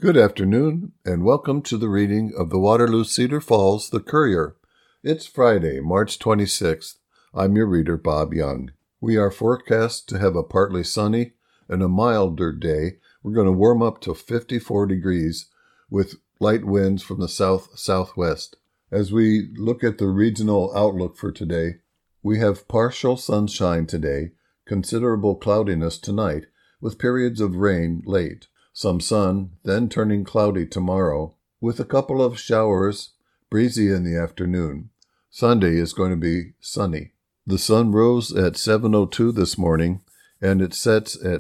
Good afternoon, and welcome to the reading of the Waterloo Cedar Falls, The Courier. It's Friday, March 26th. I'm your reader, Bob Young. We are forecast to have a partly sunny and a milder day. We're going to warm up to 54 degrees with light winds from the south-southwest. As we look at the regional outlook for today, we have partial sunshine today, considerable cloudiness tonight, with periods of rain late. Some sun, then turning cloudy tomorrow, with a couple of showers, breezy in the afternoon. Sunday is going to be sunny. The sun rose at 7:02 this morning, and it sets at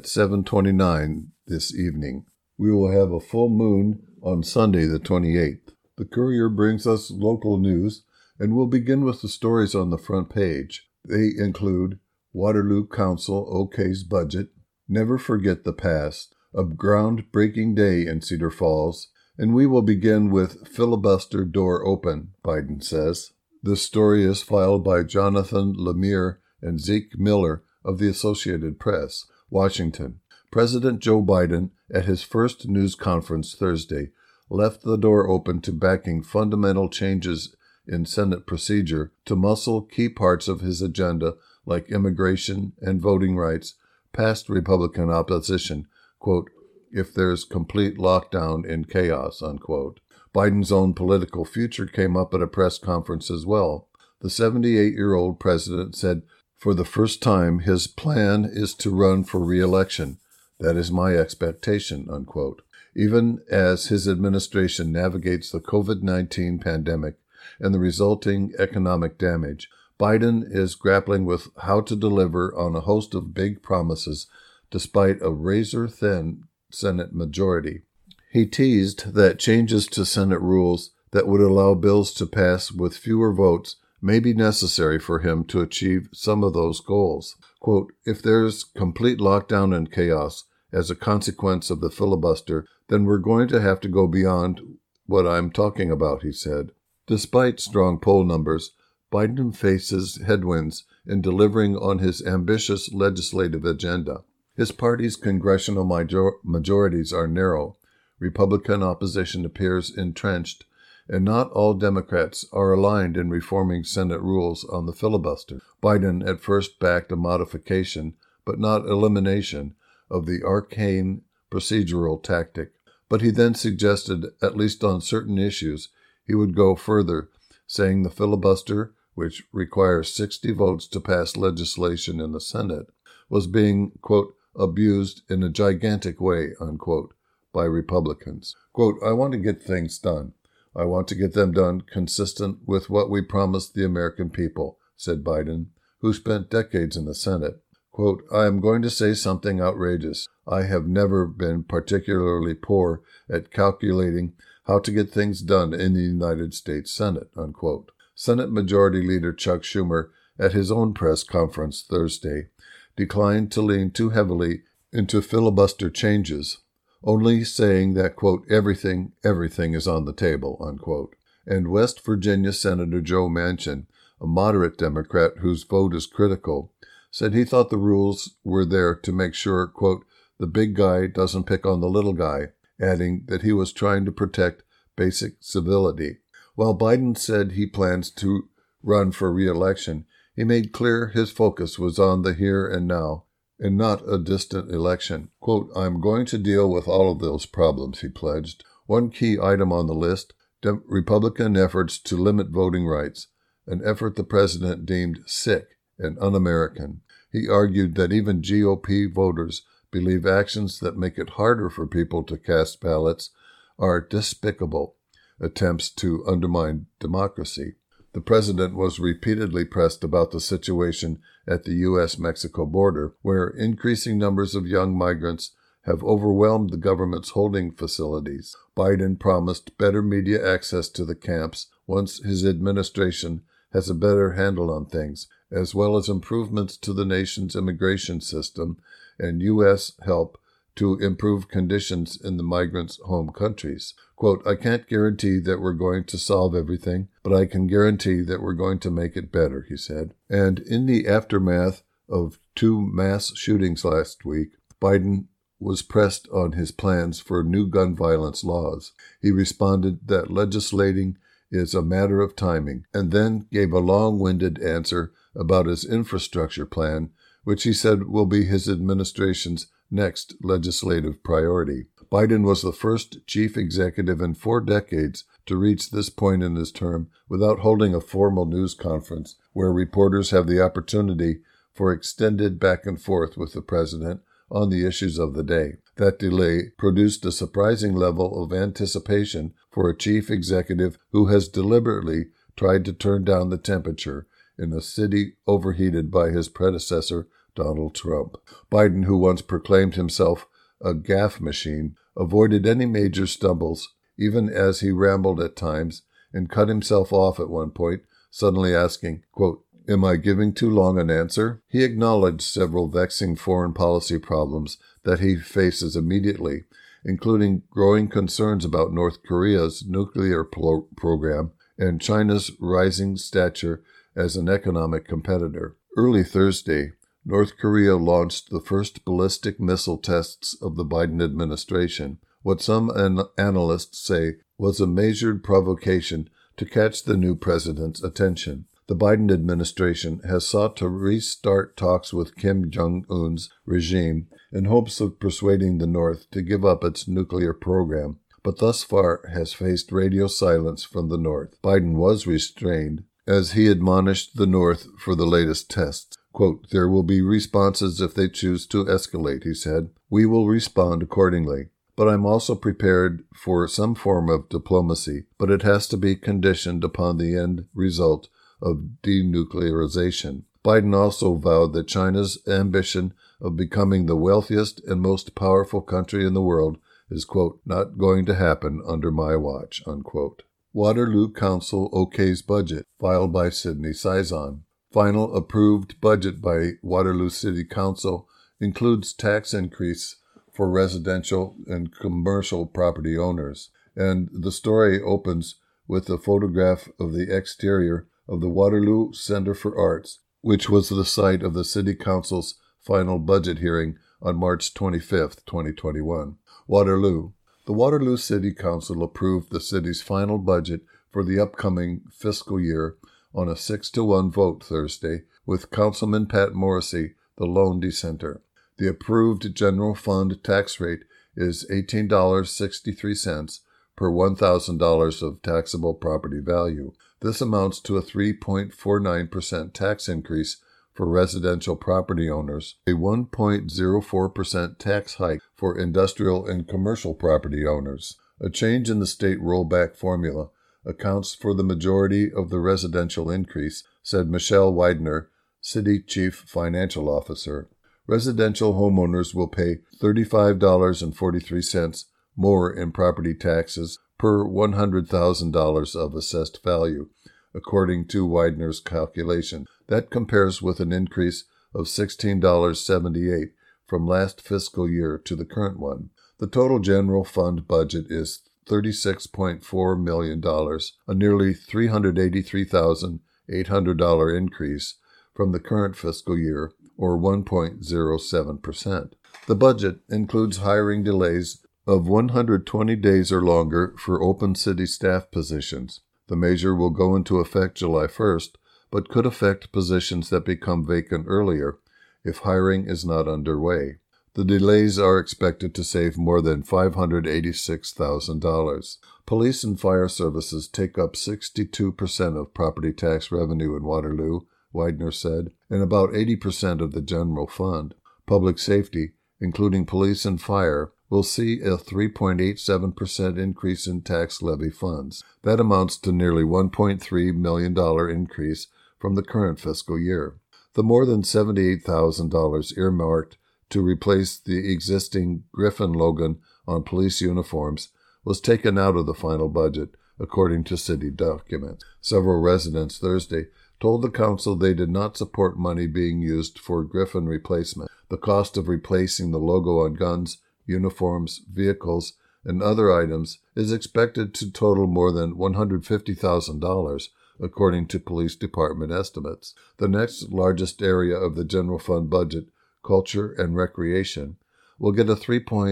7:29 this evening. We will have a full moon on Sunday the 28th. The Courier brings us local news, and we'll begin with the stories on the front page. They include Waterloo Council OK's budget, never forget the past, a groundbreaking day in Cedar Falls, and we will begin with filibuster door open, Biden says. This story is filed by Jonathan Lemire and Zeke Miller of the Associated Press, Washington. President Joe Biden, at his first news conference Thursday, left the door open to backing fundamental changes in Senate procedure to muscle key parts of his agenda like immigration and voting rights past Republican opposition, quote, if there's complete lockdown and chaos, unquote. Biden's own political future came up at a press conference as well. The 78-year-old president said, for the first time, his plan is to run for re-election. That is my expectation, unquote. Even as his administration navigates the COVID-19 pandemic and the resulting economic damage, Biden is grappling with how to deliver on a host of big promises despite a razor-thin Senate majority. He teased that changes to Senate rules that would allow bills to pass with fewer votes may be necessary for him to achieve some of those goals. Quote, if there's complete lockdown and chaos as a consequence of the filibuster, then we're going to have to go beyond what I'm talking about, he said. Despite strong poll numbers, Biden faces headwinds in delivering on his ambitious legislative agenda. His party's congressional majorities are narrow, Republican opposition appears entrenched, and not all Democrats are aligned in reforming Senate rules on the filibuster. Biden at first backed a modification, but not elimination, of the arcane procedural tactic. But he then suggested, at least on certain issues, he would go further, saying the filibuster, which requires 60 votes to pass legislation in the Senate, was being, quote, abused in a gigantic way, unquote, by Republicans. Quote, I want to get things done. I want to get them done consistent with what we promised the American people, said Biden, who spent decades in the Senate. Quote, I am going to say something outrageous. I have never been particularly poor at calculating how to get things done in the United States Senate, unquote. Senate Majority Leader Chuck Schumer, at his own press conference Thursday, declined to lean too heavily into filibuster changes, only saying that, quote, everything is on the table, unquote. And West Virginia Senator Joe Manchin, a moderate Democrat whose vote is critical, said he thought the rules were there to make sure, quote, the big guy doesn't pick on the little guy, adding that he was trying to protect basic civility. While Biden said he plans to run for re-election, he made clear his focus was on the here and now, and not a distant election. Quote, I'm going to deal with all of those problems, he pledged. One key item on the list, Republican efforts to limit voting rights, an effort the president deemed sick and un-American. He argued that even GOP voters believe actions that make it harder for people to cast ballots are despicable attempts to undermine democracy. The president was repeatedly pressed about the situation at the U.S.-Mexico border, where increasing numbers of young migrants have overwhelmed the government's holding facilities. Biden promised better media access to the camps once his administration has a better handle on things, as well as improvements to the nation's immigration system and U.S. help to improve conditions in the migrants' home countries. Quote, I can't guarantee that we're going to solve everything, but I can guarantee that we're going to make it better, he said. And in the aftermath of 2 mass shootings last week, Biden was pressed on his plans for new gun violence laws. He responded that legislating is a matter of timing, and then gave a long-winded answer about his infrastructure plan, which he said will be his administration's next legislative priority. Biden was the first chief executive in 4 decades to reach this point in his term without holding a formal news conference where reporters have the opportunity for extended back and forth with the president on the issues of the day. That delay produced a surprising level of anticipation for a chief executive who has deliberately tried to turn down the temperature in a city overheated by his predecessor, Donald Trump. Biden, who once proclaimed himself a gaffe machine, avoided any major stumbles, even as he rambled at times, and cut himself off at one point, suddenly asking, quote, "Am I giving too long an answer?" He acknowledged several vexing foreign policy problems that he faces immediately, including growing concerns about North Korea's nuclear program and China's rising stature as an economic competitor. Early Thursday, North Korea launched the first ballistic missile tests of the Biden administration, what some analysts say was a measured provocation to catch the new president's attention. The Biden administration has sought to restart talks with Kim Jong-un's regime in hopes of persuading the North to give up its nuclear program, but thus far has faced radio silence from the North. Biden was restrained as he admonished the North for the latest tests. Quote, "There will be responses if they choose to escalate," he said. "We will respond accordingly. But I'm also prepared for some form of diplomacy, but it has to be conditioned upon the end result of denuclearization." Biden also vowed that China's ambition of becoming the wealthiest and most powerful country in the world is, quote, "not going to happen under my watch," unquote. Waterloo Council okays budget, filed by Sidney Sison. Final approved budget by Waterloo City Council includes tax increase for residential and commercial property owners. And the story opens with a photograph of the exterior of the Waterloo Center for Arts, which was the site of the City Council's final budget hearing on March 25, 2021. Waterloo. The Waterloo City Council approved the city's final budget for the upcoming fiscal year on a 6-1 vote Thursday, with Councilman Pat Morrissey the lone dissenter. The approved general fund tax rate is $18.63 per $1,000 of taxable property value. This amounts to a 3.49% tax increase for residential property owners, a 1.04% tax hike for industrial and commercial property owners. A change in the state rollback formula accounts for the majority of the residential increase, said Michelle Widener, City Chief Financial Officer. Residential homeowners will pay $35.43 more in property taxes per $100,000 of assessed value, according to Widener's calculation. That compares with an increase of $16.78 from last fiscal year to the current one. The total general fund budget is $36.4 million, a nearly $383,800 increase from the current fiscal year, or 1.07%. The budget includes hiring delays of 120 days or longer for open city staff positions. The measure will go into effect July 1st, but could affect positions that become vacant earlier if hiring is not underway. The delays are expected to save more than $586,000. Police and fire services take up 62% of property tax revenue in Waterloo, Widener said, and about 80% of the general fund. Public safety, including police and fire, will see a 3.87% increase in tax levy funds. That amounts to nearly $1.3 million increase from the current fiscal year. The more than $78,000 earmarked to replace the existing Griffin logo on police uniforms was taken out of the final budget, according to city documents. Several residents Thursday told the council they did not support money being used for Griffin replacement. The cost of replacing the logo on guns, uniforms, vehicles, and other items is expected to total more than $150,000, according to police department estimates. The next largest area of the general fund budget, culture and recreation, will get a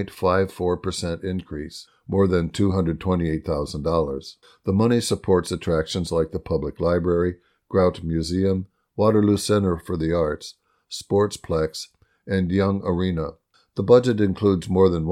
3.54% increase, more than $228,000. The money supports attractions like the Public Library, Grout Museum, Waterloo Center for the Arts, Sportsplex, and Young Arena. The budget includes more than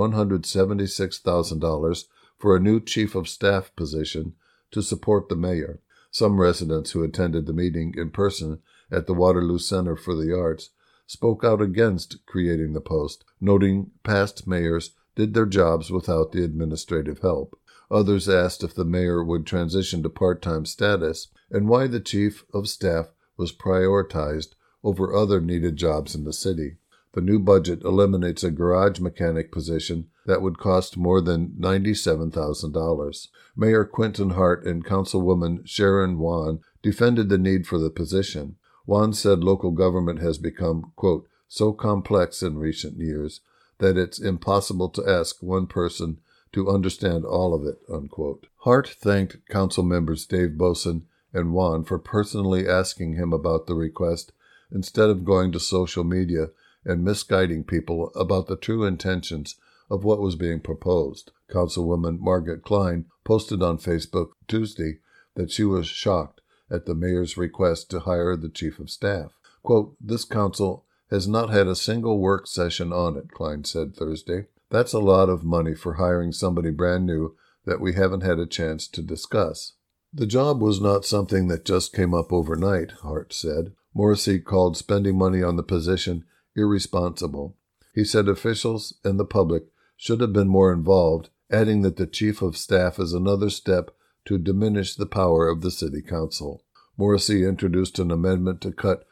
$176,000 for a new chief of staff position to support the mayor. Some residents who attended the meeting in person at the Waterloo Center for the Arts spoke out against creating the post, noting past mayors did their jobs without the administrative help. Others asked if the mayor would transition to part-time status and why the chief of staff was prioritized over other needed jobs in the city. The new budget eliminates a garage mechanic position that would cost more than $97,000. Mayor Quentin Hart and Councilwoman Sharon Wan defended the need for the position. Wan said local government has become, quote, so complex in recent years that it's impossible to ask one person to understand all of it, unquote. Hart thanked council members Dave Boson and Wan for personally asking him about the request instead of going to social media and misguiding people about the true intentions of what was being proposed. Councilwoman Margaret Klein posted on Facebook Tuesday that she was shocked at the mayor's request to hire the chief of staff. Quote, this council has not had a single work session on it, Klein said Thursday. That's a lot of money for hiring somebody brand new that we haven't had a chance to discuss. The job was not something that just came up overnight, Hart said. Morrissey called spending money on the position irresponsible. He said officials and the public should have been more involved, adding that the chief of staff is another step to diminish the power of the city council. Morrissey introduced an amendment to cut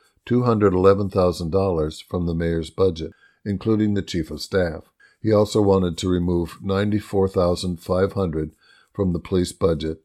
$211,000 from the mayor's budget, including the chief of staff. He also wanted to remove $94,500 from the police budget,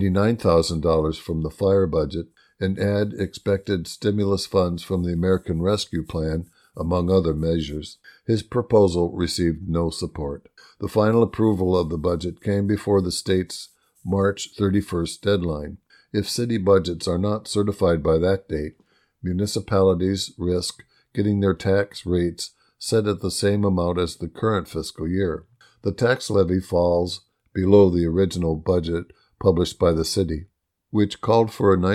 $89,000 from the fire budget, and add expected stimulus funds from the American Rescue Plan, among other measures. His proposal received no support. The final approval of the budget came before the state's March 31st deadline. If city budgets are not certified by that date, municipalities risk getting their tax rates set at the same amount as the current fiscal year. The tax levy falls below the original budget published by the city, which called for a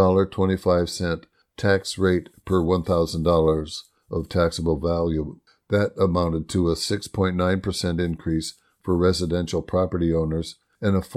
$19.25 tax rate per $1,000 of taxable value. That amounted to a 6.9% increase for residential property owners and a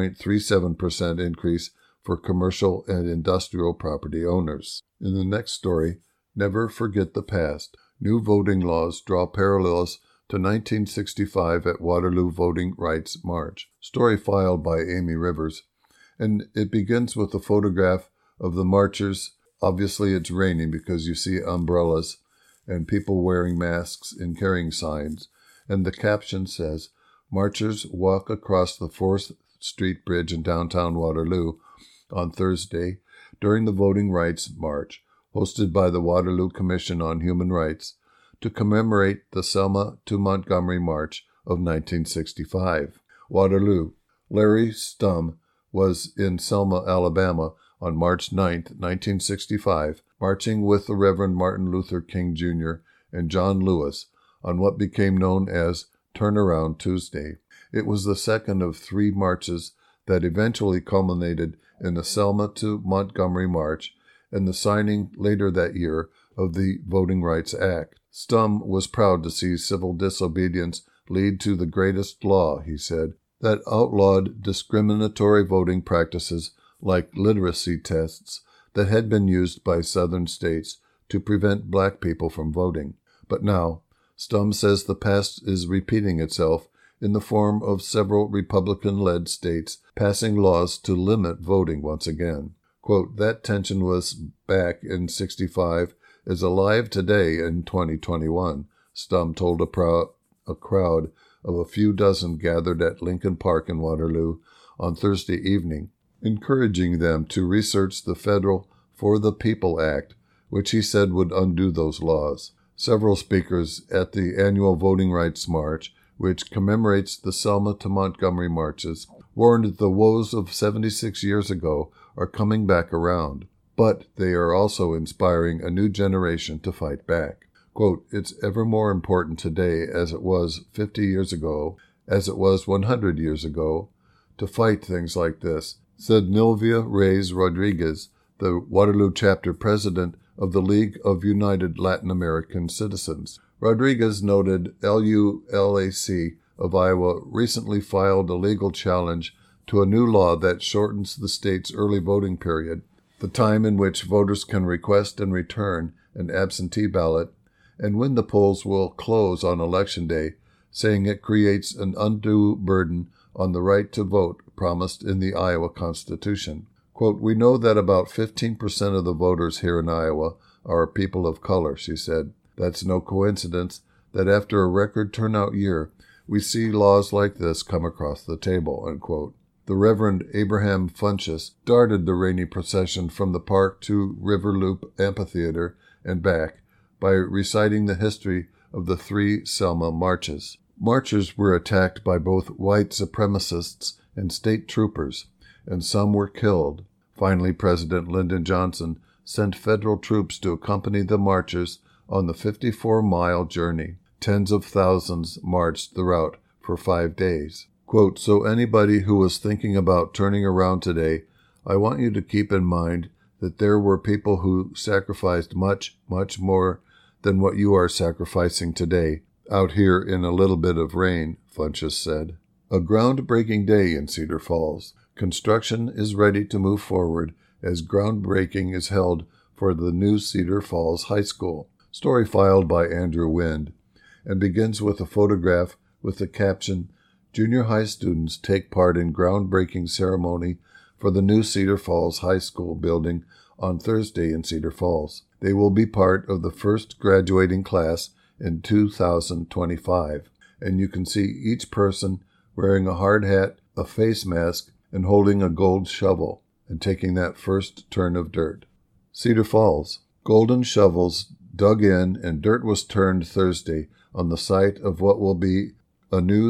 4.37% increase for commercial and industrial property owners. In the next story, never forget the past. New voting laws draw parallels to 1965 at Waterloo Voting Rights March. Story filed by Amy Rivers. And it begins with a photograph of the marchers. Obviously it's raining because you see umbrellas and people wearing masks and carrying signs. And the caption says, marchers walk across the 4th Street Bridge in downtown Waterloo on Thursday during the Voting Rights March, hosted by the Waterloo Commission on Human Rights, to commemorate the Selma to Montgomery March of 1965. Waterloo. Larry Stum was in Selma, Alabama on March 9, 1965, marching with the Reverend Martin Luther King Jr. and John Lewis on what became known as Turnaround Tuesday. It was the second of 3 marches that eventually culminated in the Selma to Montgomery March and the signing later that year of the Voting Rights Act. Stum was proud to see civil disobedience lead to the greatest law, he said, that outlawed discriminatory voting practices like literacy tests that had been used by southern states to prevent black people from voting. But now, Stum says the past is repeating itself in the form of several Republican-led states passing laws to limit voting once again. Quote, that tension was back in 65 is alive today in 2021, Stum told a crowd of a few dozen gathered at Lincoln Park in Waterloo on Thursday evening, encouraging them to research the federal For the People Act, which he said would undo those laws. Several speakers at the annual Voting Rights March, which commemorates the Selma to Montgomery marches, warned that the woes of 76 years ago are coming back around, but they are also inspiring a new generation to fight back. Quote, "It's ever more important today, as it was 50 years ago, as it was 100 years ago, to fight things like this," said Nilvia Reyes Rodriguez, the Waterloo chapter president of the League of United Latin American Citizens. Rodriguez noted LULAC of Iowa recently filed a legal challenge to a new law that shortens the state's early voting period, the time in which voters can request and return an absentee ballot, and when the polls will close on Election Day, saying it creates an undue burden on the right to vote promised in the Iowa Constitution. Quote, "We know that about 15% of the voters here in Iowa are people of color," she said. "That's no coincidence that after a record turnout year, we see laws like this come across the table," unquote. The Reverend Abraham Funchess started the rainy procession from the park to River Loop Amphitheater and back by reciting the history of the 3 Selma marches. Marchers were attacked by both white supremacists and state troopers, and some were killed. Finally, President Lyndon Johnson sent federal troops to accompany the marchers on the 54-mile journey. Tens of thousands marched the route for 5 days. Quote, "So anybody who was thinking about turning around today, I want you to keep in mind that there were people who sacrificed much, much more than what you are sacrificing today, out here in a little bit of rain," Funchess said. A groundbreaking day in Cedar Falls. Construction is ready to move forward as groundbreaking is held for the new Cedar Falls High School. Story filed by Andrew Wind, and begins with a photograph with the caption, "Junior high students take part in groundbreaking ceremony for the new Cedar Falls High School building on Thursday in Cedar Falls. They will be part of the first graduating class in 2025, and you can see each person wearing a hard hat, a face mask, and holding a gold shovel, and taking that first turn of dirt." Cedar Falls. Golden shovels dug in and dirt was turned Thursday on the site of what will be a new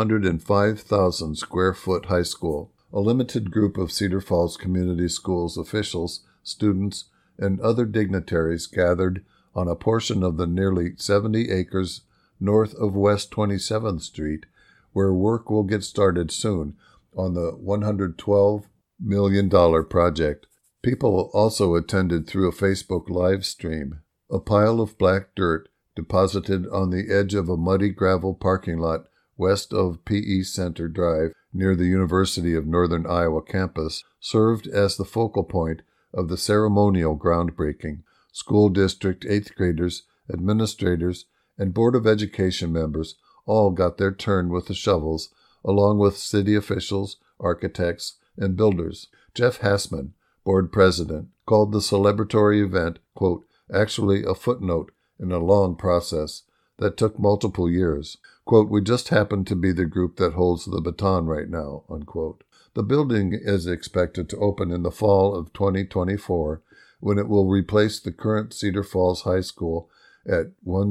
305,000 square foot high school. A limited group of Cedar Falls Community Schools officials, students, and other dignitaries gathered on a portion of the nearly 70 acres north of West 27th Street, where work will get started soon on the $112 million project. People also attended through a Facebook live stream. A pile of black dirt deposited on the edge of a muddy gravel parking lot west of PE Center Drive near the University of Northern Iowa campus served as the focal point of the ceremonial groundbreaking. School district 8th graders, administrators, and Board of Education members all got their turn with the shovels, along with city officials, architects, and builders. Jeff Hassman, board president, called the celebratory event, quote, "actually a footnote in a long process that took multiple years. Quote, we just happen to be the group that holds the baton right now," unquote. The building is expected to open in the fall of 2024, when it will replace the current Cedar Falls High School at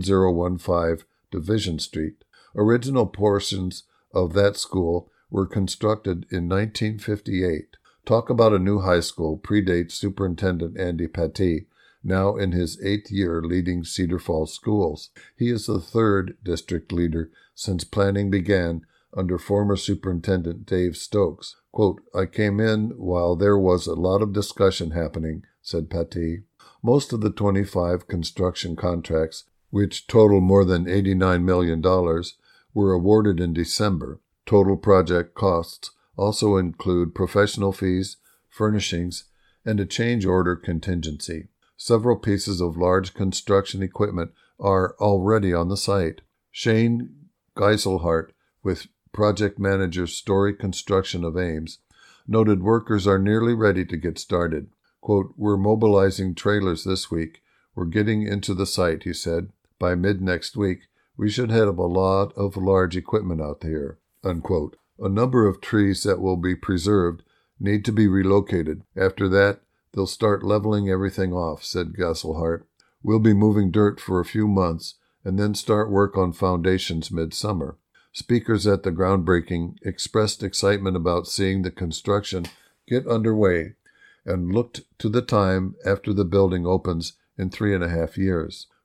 1015 Division Street. Original portions of that school were constructed in 1958. Talk about a new high school predates Superintendent Andy Pattee, now in his 8th year leading Cedar Falls schools. He is the 3rd district leader since planning began under former Superintendent Dave Stokes. Quote, "I came in while there was a lot of discussion happening," said Pattee. Most of the 25 construction contracts, which total more than $89 million, were awarded in December. Total project costs also include professional fees, furnishings, and a change order contingency. Several pieces of large construction equipment are already on the site. Shane Geiselhart, with project manager Story Construction of Ames, noted workers are nearly ready to get started. Quote, "We're mobilizing trailers this week. We're getting into the site," he said. "By mid-next week, we should have a lot of large equipment out here," unquote. A number of trees that will be preserved need to be relocated. After that, they'll start leveling everything off, said Geiselhart. "We'll be moving dirt for a few months and then start work on foundations midsummer." Speakers at the groundbreaking expressed excitement about seeing the construction get underway and looked to the time after the building opens in 3.5 years.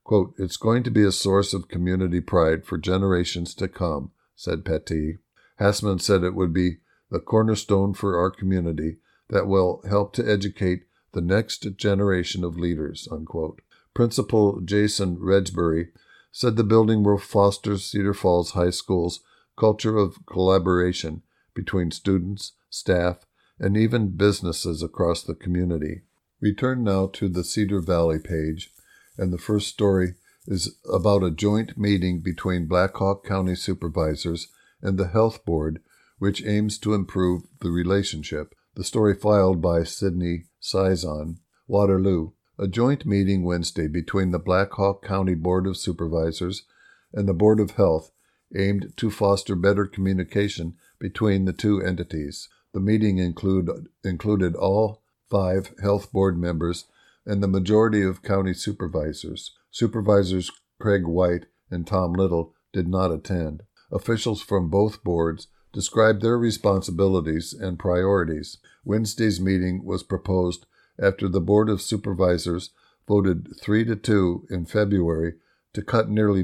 Quote, "It's going to be a source of community pride for generations to come," said Petit. Hassman said it would be the cornerstone for our community that will help to educate the next generation of leaders, unquote. Principal Jason Redgebury said the building will foster Cedar Falls High School's culture of collaboration between students, staff, and even businesses across the community. We turn now to the Cedar Valley page, and the first story is about a joint meeting between Black Hawk County supervisors and the Health Board, which aims to improve the relationship. The story filed by Sidney Sison, Waterloo. A joint meeting Wednesday between the Black Hawk County Board of Supervisors and the Board of Health aimed to foster better communication between the two entities. The meeting included all 5 Health Board members and the majority of county supervisors. Supervisors Craig White and Tom Little did not attend. Officials from both boards described their responsibilities and priorities. Wednesday's meeting was proposed after the Board of Supervisors voted 3-2 in February to cut nearly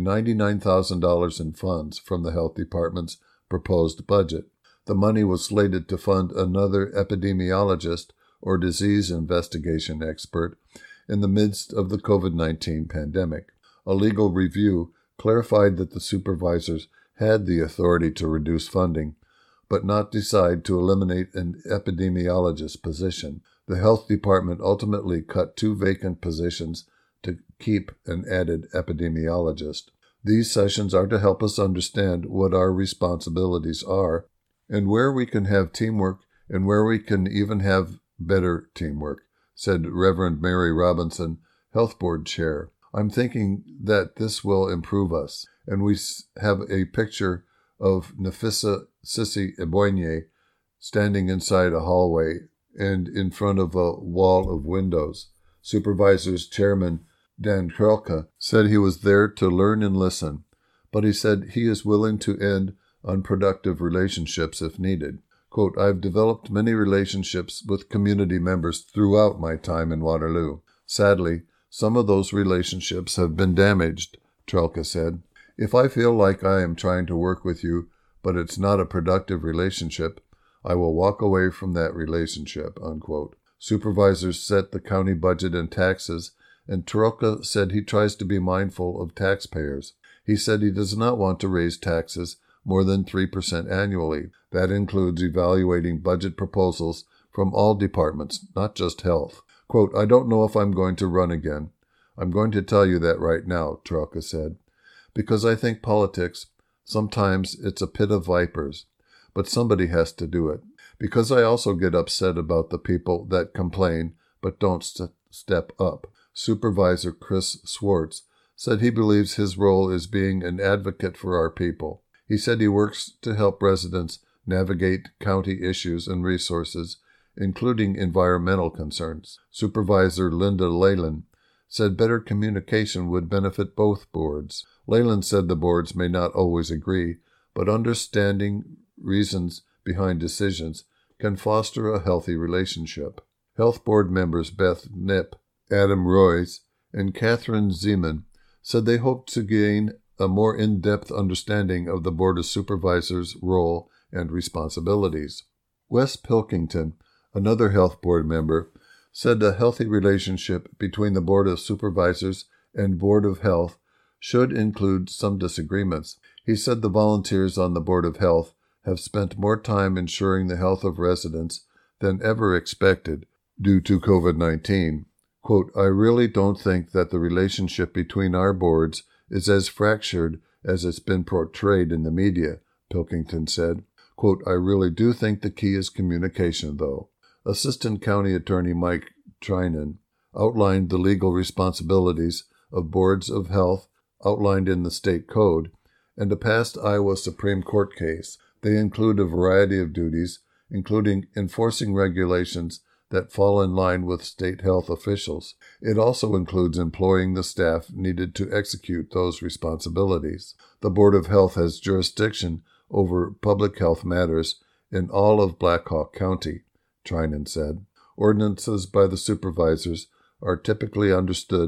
$99,000 in funds from the Health Department's proposed budget. The money was slated to fund another epidemiologist or disease investigation expert in the midst of the COVID-19 pandemic. A legal review clarified that the supervisors had the authority to reduce funding, but not decide to eliminate an epidemiologist position. The Health Department ultimately cut 2 vacant positions to keep an added epidemiologist. These sessions are to help us understand what our responsibilities are and where we can have teamwork and where we can even have better teamwork, said Reverend Mary Robinson, Health Board Chair. I'm thinking that this will improve us. And we have a picture of Nafissa Sissi Eboigné standing inside a hallway and in front of a wall of windows. Supervisors Chairman Dan Krelka said he was there to learn and listen, but he said he is willing to end unproductive relationships if needed. Quote, "I've developed many relationships with community members throughout my time in Waterloo. Sadly, some of those relationships have been damaged," Trelka said. "If I feel like I am trying to work with you, but it's not a productive relationship, I will walk away from that relationship," unquote. Supervisors set the county budget and taxes, and Trelka said he tries to be mindful of taxpayers. He said he does not want to raise taxes more than 3% annually. That includes evaluating budget proposals from all departments, not just health. Quote, "I don't know if I'm going to run again. I'm going to tell you that right now," Trelka said, "because I think politics, sometimes it's a pit of vipers, but somebody has to do it. Because I also get upset about the people that complain but don't step up." Supervisor Chris Swartz said he believes his role is being an advocate for our people. He said he works to help residents navigate county issues and resources, including environmental concerns. Supervisor Linda Leyland said better communication would benefit both boards. Leyland said the boards may not always agree, but understanding reasons behind decisions can foster a healthy relationship. Health Board members Beth Knipp, Adam Royce, and Catherine Zeman said they hoped to gain a more in-depth understanding of the Board of Supervisors' role and responsibilities. Wes Pilkington, another Health Board member, said a healthy relationship between the Board of Supervisors and Board of Health should include some disagreements. He said the volunteers on the Board of Health have spent more time ensuring the health of residents than ever expected due to COVID-19. Quote, "I really don't think that the relationship between our boards is as fractured as it's been portrayed in the media," Pilkington said. Quote, "I really do think the key is communication, though." Assistant County Attorney Mike Trinan outlined the legal responsibilities of boards of health outlined in the state code and a past Iowa Supreme Court case. They include a variety of duties, including enforcing regulations that fall in line with state health officials. It also includes employing the staff needed to execute those responsibilities. The Board of Health has jurisdiction over public health matters in all of Black Hawk County, Trinan said. Ordinances by the supervisors are typically understood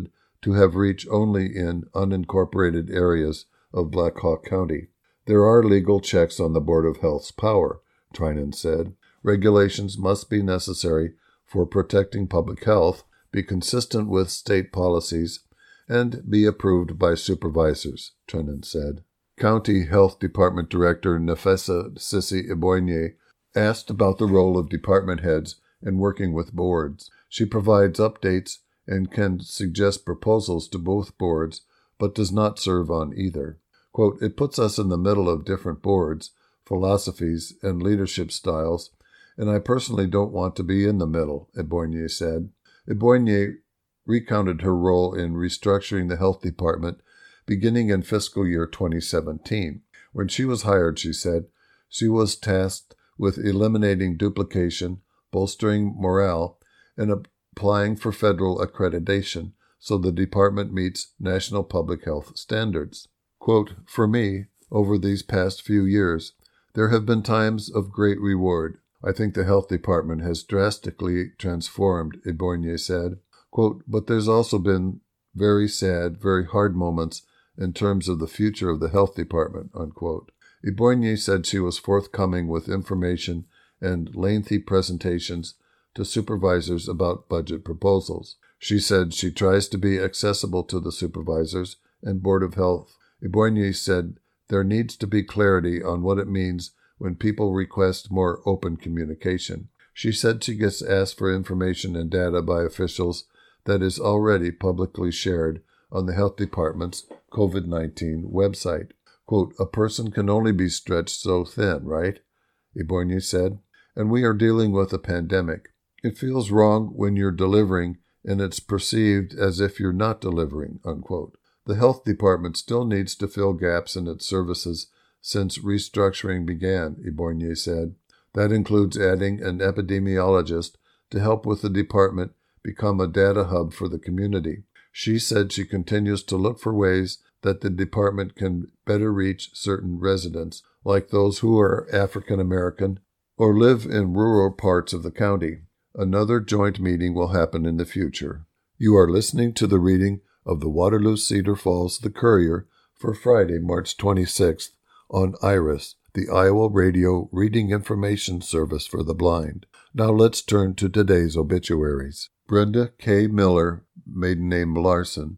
to have reach only in unincorporated areas of Black Hawk County. There are legal checks on the Board of Health's power, Trinan said. Regulations must be necessary for protecting public health, be consistent with state policies, and be approved by supervisors, Trinan said. County Health Department Director Nefesa Sissi Iboinye asked about the role of department heads in working with boards. She provides updates and can suggest proposals to both boards, but does not serve on either. Quote, "It puts us in the middle of different boards, philosophies, and leadership styles, and I personally don't want to be in the middle," Iboinye said. Iboinye recounted her role in restructuring the health department beginning in fiscal year 2017. When she was hired, she said, she was tasked with eliminating duplication, bolstering morale, and applying for federal accreditation so the department meets national public health standards. Quote, "For me, over these past few years, there have been times of great reward. I think the health department has drastically transformed," Iboinye said. Quote, "But there's also been very sad, very hard moments in terms of the future of the health department," unquote. Iboinye said she was forthcoming with information and lengthy presentations to supervisors about budget proposals. She said she tries to be accessible to the supervisors and Board of Health. Iboinye said there needs to be clarity on what it means when people request more open communication. She said she gets asked for information and data by officials that is already publicly shared on the health department's COVID-19 website. Quote, "A person can only be stretched so thin, right?" Iboinye said. "And we are dealing with a pandemic. It feels wrong when you're delivering and it's perceived as if you're not delivering," unquote. The health department still needs to fill gaps in its services since restructuring began, Iboinye said. That includes adding an epidemiologist to help with the department become a data hub for the community. She said she continues to look for ways that the department can better reach certain residents, like those who are African American or live in rural parts of the county. Another joint meeting will happen in the future. You are listening to the reading of the Waterloo Cedar Falls The Courier for Friday, March 26th on IRIS, the Iowa Radio Reading Information Service for the Blind. Now let's turn to today's obituaries. Brenda K. Miller, maiden name Larson,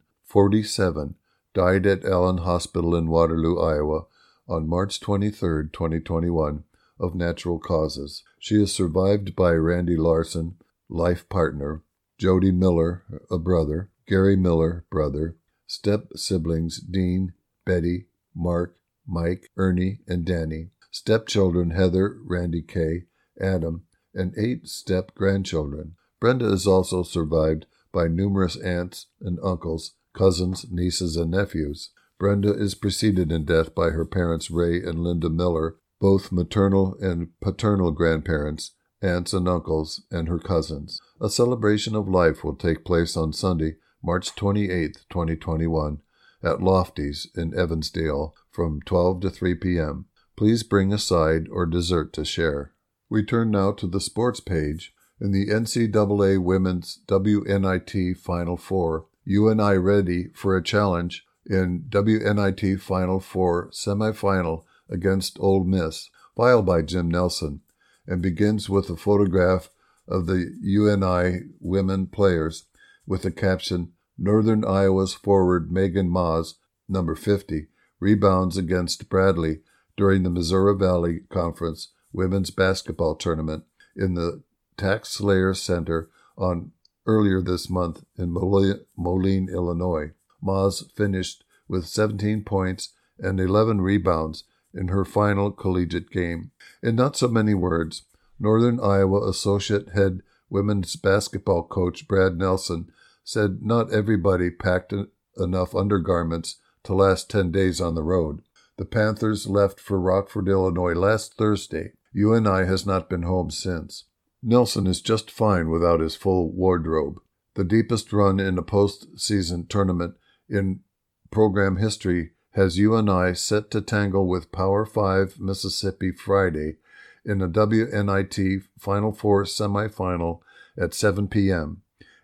47, died at Allen Hospital in Waterloo, Iowa, on March 23, 2021, of natural causes. She is survived by Randy Larson, life partner, Jody Miller, a brother, Gary Miller, brother, step-siblings Dean, Betty, Mark, Mike, Ernie, and Danny, stepchildren Heather, Randy K., Adam, and 8 step-grandchildren. Brenda is also survived by numerous aunts and uncles, cousins, nieces, and nephews. Brenda is preceded in death by her parents Ray and Linda Miller, both maternal and paternal grandparents, aunts and uncles, and her cousins. A celebration of life will take place on Sunday, March 28, 2021, at Lofty's in Evansdale from 12 to 3 p.m. Please bring a side or dessert to share. We turn now to the sports page. In the NCAA Women's WNIT Final Four, UNI ready for a challenge in WNIT Final Four semifinal against Ole Miss, filed by Jim Nelson, and begins with a photograph of the UNI women players with the caption, "Northern Iowa's forward Megan Maas, number 50, rebounds against Bradley during the Missouri Valley Conference women's basketball tournament in the Tax Slayer Center on earlier this month in Moline, Illinois. Maas finished with 17 points and 11 rebounds in her final collegiate game. In not so many words, Northern Iowa Associate Head Women's Basketball Coach Brad Nelson said not everybody packed enough undergarments to last 10 days on the road. The Panthers left for Rockford, Illinois last Thursday. UNI has not been home since. Nelson is just fine without his full wardrobe. The deepest run in a postseason tournament in program history has UNI set to tangle with Power 5 Mississippi Friday in a WNIT Final Four semifinal at 7 p.m.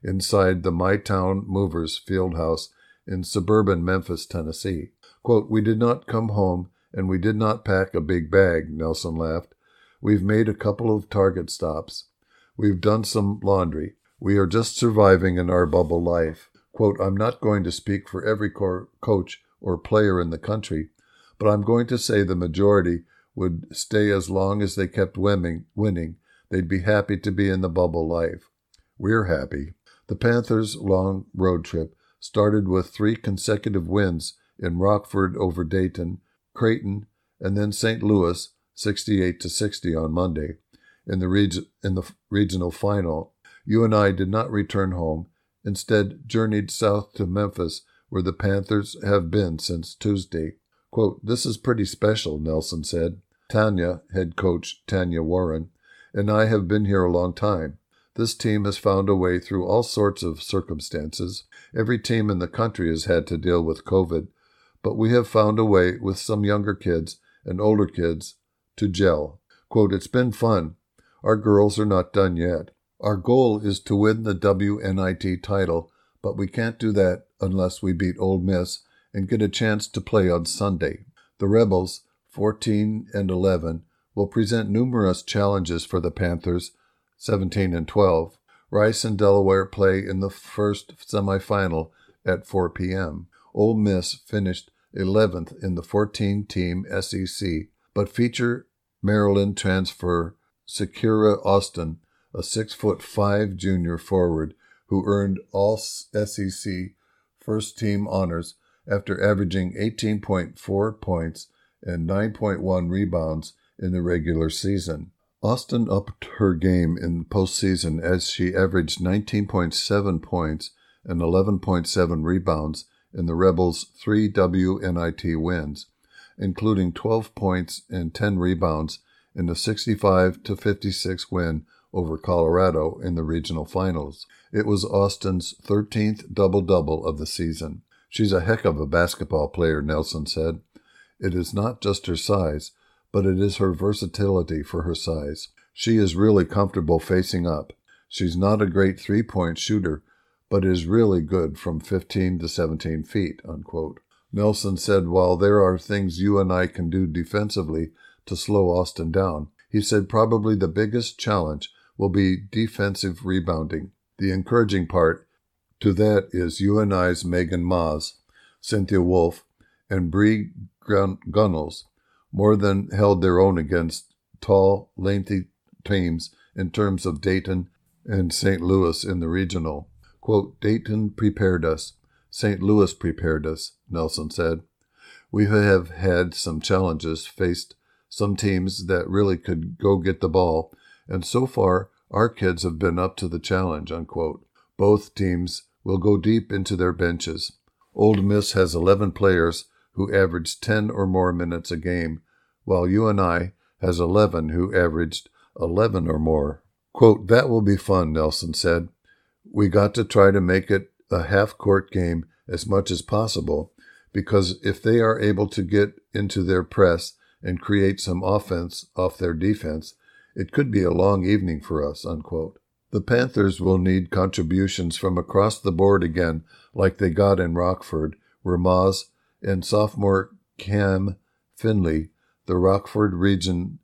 inside the My Town Movers Fieldhouse in suburban Memphis, Tennessee. Quote, "We did not come home and we did not pack a big bag," Nelson laughed. "We've made a couple of Target stops. We've done some laundry. We are just surviving in our bubble life." Quote, "I'm not going to speak for every coach or player in the country, but I'm going to say the majority would stay as long as they kept winning. They'd be happy to be in the bubble life. We're happy." The Panthers' long road trip started with 3 consecutive wins in Rockford over Dayton, Creighton, and then St. Louis, 68-60 on Monday. In the regional final, UNI did not return home, instead journeyed south to Memphis, where the Panthers have been since Tuesday. Quote, "This is pretty special," Nelson said. "Tanya, head coach Tanya Warren, and I have been here a long time. This team has found a way through all sorts of circumstances. Every team in the country has had to deal with COVID, but we have found a way with some younger kids and older kids to gel." Quote, "It's been fun. Our girls are not done yet. Our goal is to win the WNIT title, but we can't do that unless we beat Ole Miss and get a chance to play on Sunday. The Rebels, 14-11, will present numerous challenges for the Panthers, 17-12. Rice and Delaware play in the first semifinal at 4 p.m. Ole Miss finished 11th in the 14-team SEC, but feature Maryland transfer Sakura Austin, a 6'5" junior forward who earned all SEC first-team honors after averaging 18.4 points and 9.1 rebounds in the regular season. Austin upped her game in postseason as she averaged 19.7 points and 11.7 rebounds in the Rebels' 3 WNIT wins, including 12 points and 10 rebounds in the 65-56 win over Colorado in the regional finals. It was Austin's 13th double-double of the season. "She's a heck of a basketball player," Nelson said. "It is not just her size, but it is her versatility for her size. She is really comfortable facing up. She's not a great three-point shooter, but is really good from 15 to 17 feet, unquote. Nelson said, "While there are things you and I can do defensively to slow Austin down," he said probably the biggest challenge will be defensive rebounding. The encouraging part to that is UNI's Megan Maas, Cynthia Wolf, and Bree Gunnels more than held their own against tall, lengthy teams in terms of Dayton and St. Louis in the regional. Quote, "Dayton prepared us. St. Louis prepared us," Nelson said. "We have had some challenges, faced some teams that really could go get the ball, and so far our kids have been up to the challenge," unquote. Both teams will go deep into their benches. Ole Miss has 11 players who averaged 10 or more minutes a game, while UNI has 11 who averaged 11 or more. Quote, "That will be fun," Nelson said. "We got to try to make it a half-court game as much as possible, because if they are able to get into their press and create some offense off their defense, it could be a long evening for us," unquote. The Panthers will need contributions from across the board again, like they got in Rockford, where Maas and sophomore Cam Finley, the Rockford region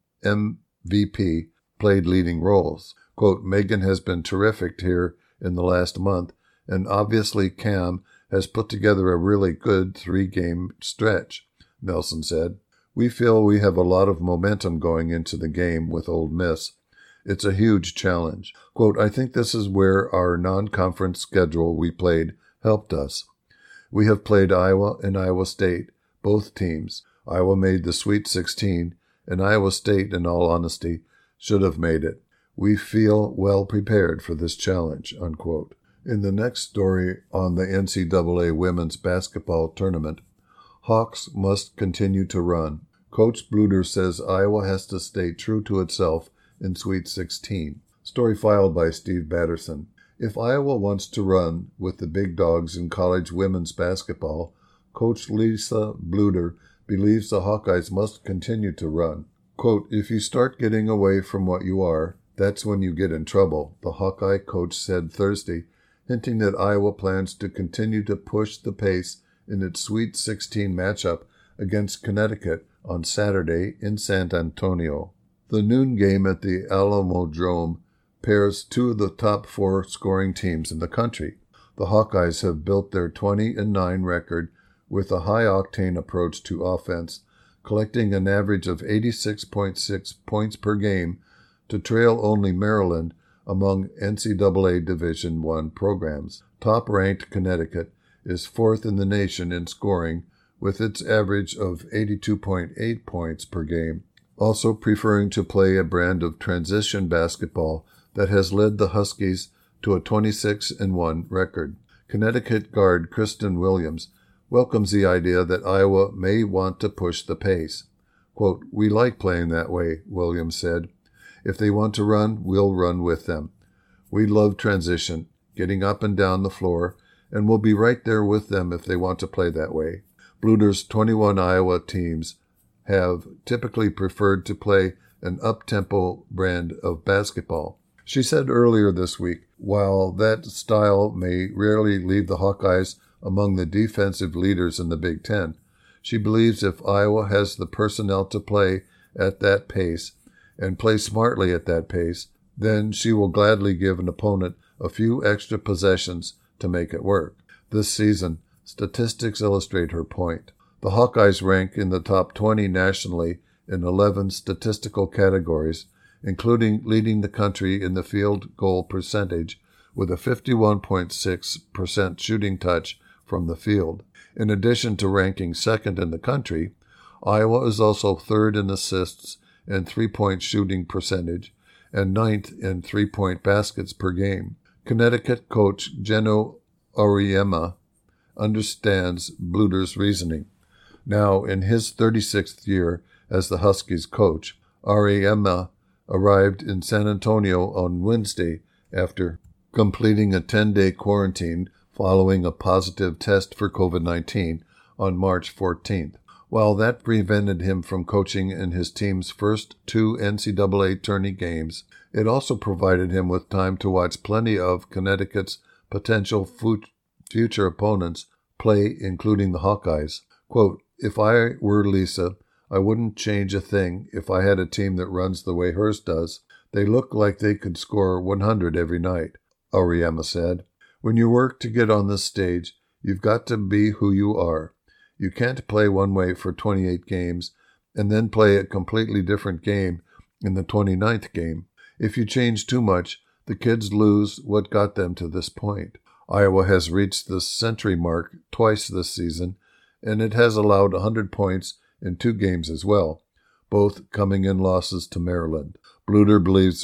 MVP, played leading roles. Quote, "Megan has been terrific here in the last month, and obviously Cam has put together a really good 3-game stretch," Nelson said. "We feel we have a lot of momentum going into the game with Ole Miss. It's a huge challenge." Quote, "I think this is where our non-conference schedule we played helped us. We have played Iowa and Iowa State, both teams. Iowa made the Sweet 16, and Iowa State, in all honesty, should have made it. We feel well prepared for this challenge," unquote. In the next story on the NCAA women's basketball tournament, Hawks must continue to run. Coach Bluder says Iowa has to stay true to itself in Sweet 16. Story filed by Steve Batterson. If Iowa wants to run with the big dogs in college women's basketball, Coach Lisa Bluder believes the Hawkeyes must continue to run. Quote, "If you start getting away from what you are, that's when you get in trouble," the Hawkeye coach said Thursday hinting that Iowa plans to continue to push the pace in its Sweet 16 matchup against Connecticut on Saturday in San Antonio. The noon game at the Alamodrome pairs two of the top 4 scoring teams in the country. The Hawkeyes have built their 20-9 record with a high-octane approach to offense, collecting an average of 86.6 points per game to trail only Maryland among NCAA Division I programs. Top-ranked Connecticut is 4th in the nation in scoring with its average of 82.8 points per game, also preferring to play a brand of transition basketball that has led the Huskies to a 26-1 record. Connecticut guard Kristen Williams welcomes the idea that Iowa may want to push the pace. Quote, "We like playing that way," Williams said. "If they want to run, we'll run with them. We love transition, getting up and down the floor, and we'll be right there with them if they want to play that way." Bluder's 21 Iowa teams have typically preferred to play an up-tempo brand of basketball. She said earlier this week, while that style may rarely leave the Hawkeyes among the defensive leaders in the Big Ten, she believes if Iowa has the personnel to play at that pace and play smartly at that pace, then she will gladly give an opponent a few extra possessions to make it work. This season, statistics illustrate her point. The Hawkeyes rank in the top 20 nationally in 11 statistical categories, including leading the country in the field goal percentage with a 51.6% shooting touch from the field. In addition to ranking 2nd in the country, Iowa is also 3rd in assists and 3-point shooting percentage and 9th in 3-point baskets per game. Connecticut coach Geno Auriemma understands Bluder's reasoning. Now, in his 36th year as the Huskies coach, Auriemma arrived in San Antonio on Wednesday after completing a 10-day quarantine following a positive test for COVID-19 on March 14th. While that prevented him from coaching in his team's first 2 NCAA tourney games, it also provided him with time to watch plenty of Connecticut's potential future opponents play, including the Hawkeyes. Quote, "If I were Lisa, I wouldn't change a thing if I had a team that runs the way hers does. They look like they could score 100 every night," Auriemma said. "When you work to get on this stage, you've got to be who you are. You can't play one way for 28 games and then play a completely different game in the 29th game. If you change too much, the kids lose what got them to this point." Iowa has reached the century mark twice this season, and it has allowed 100 points in 2 games as well, both coming in losses to Maryland. Bluder believes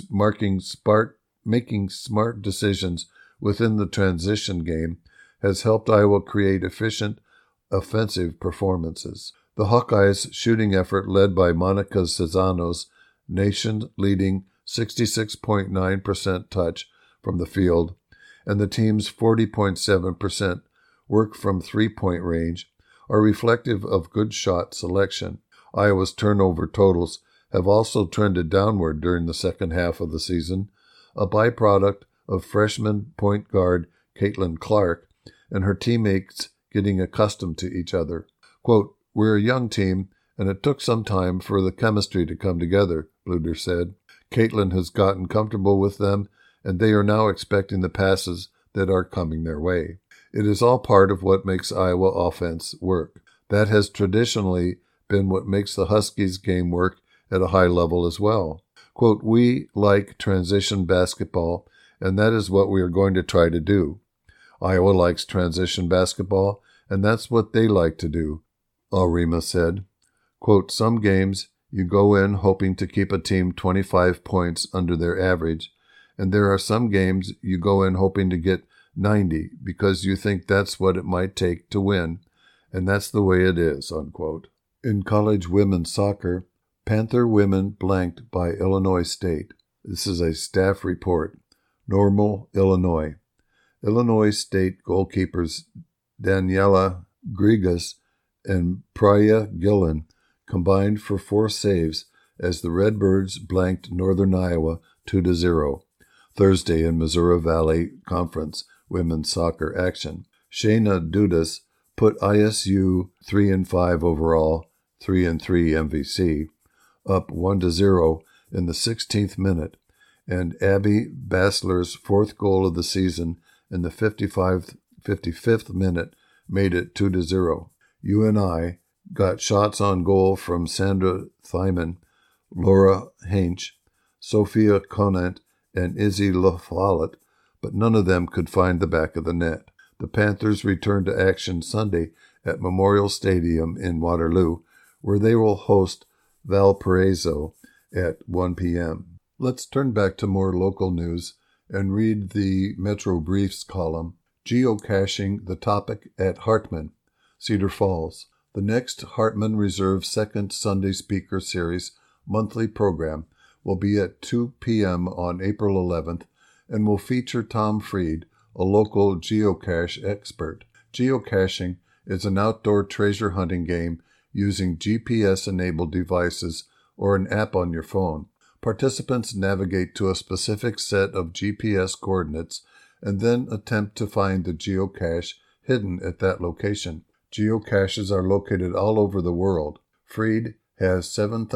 making smart decisions within the transition game has helped Iowa create efficient offensive performances. The Hawkeyes' shooting effort, led by Monica Cesano's nation-leading 66.9% touch from the field, and the team's 40.7% work from three-point range, are reflective of good shot selection. Iowa's turnover totals have also trended downward during the second half of the season, a byproduct of freshman point guard Caitlin Clark and her teammates getting accustomed to each other. Quote, "We're a young team, and it took some time for the chemistry to come together," Bluder said. "Caitlin has gotten comfortable with them, and they are now expecting the passes that are coming their way. It is all part of what makes Iowa offense work. That has traditionally been what makes the Huskies game work at a high level as well. Quote, "We like transition basketball, and that is what we are going to try to do. Iowa likes transition basketball, and that's what they like to do," Auriemma said. Quote, "Some games you go in hoping to keep a team 25 points under their average, and there are some games you go in hoping to get 90 because you think that's what it might take to win, and that's the way it is," unquote. In college women's soccer, Panther women blanked by Illinois State. This is a staff report. Normal, Illinois. Illinois State goalkeepers Daniela Grigas and Priya Gillen combined for 4 saves as the Redbirds blanked Northern Iowa 2-0 Thursday in Missouri Valley Conference women's soccer action. Shayna Dudas put ISU 3-5 overall, 3-3 MVC, up 1-0 in the 16th minute, and Abby Basler's fourth goal of the season in the 55th minute made it 2-0. UNI got shots on goal from Sandra Thyman, Laura Hainch, Sophia Conant, and Izzy LaFollette, but none of them could find the back of the net. The Panthers return to action Sunday at Memorial Stadium in Waterloo, where they will host Valparaiso at 1 p.m. Let's turn back to more local news and read the Metro Briefs column, Geocaching, the topic at Hartman, Cedar Falls. The next Hartman Reserve Second Sunday Speaker Series monthly program will be at 2 p.m. on April 11th and will feature Tom Freed, a local geocache expert. Geocaching is an outdoor treasure hunting game using GPS-enabled devices or an app on your phone. Participants navigate to a specific set of GPS coordinates and then attempt to find the geocache hidden at that location. Geocaches are located all over the world. Freed has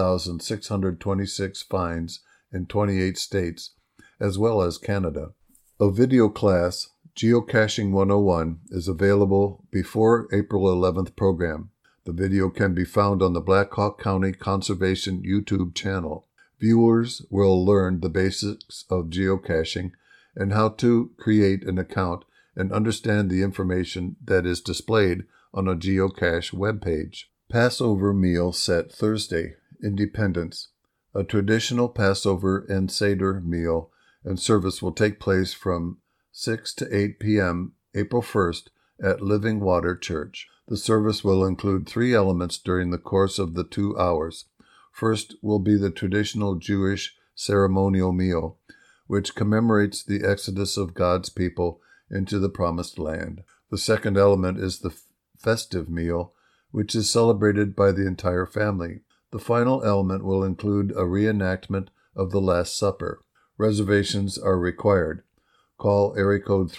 7,626 finds in 28 states, as well as Canada. A video class, Geocaching 101, is available before April 11th program. The video can be found on the Black Hawk County Conservation YouTube channel. Viewers will learn the basics of geocaching and how to create an account and understand the information that is displayed on a geocache webpage. Passover meal set Thursday, Independence. A traditional Passover and Seder meal and service will take place from 6 to 8 p.m. April 1st at Living Water Church. The service will include 3 elements during the course of the 2 hours. First will be the traditional Jewish ceremonial meal, which commemorates the exodus of God's people into the Promised Land. The second element is the festive meal, which is celebrated by the entire family. The final element will include a reenactment of the Last Supper. Reservations are required. Call area code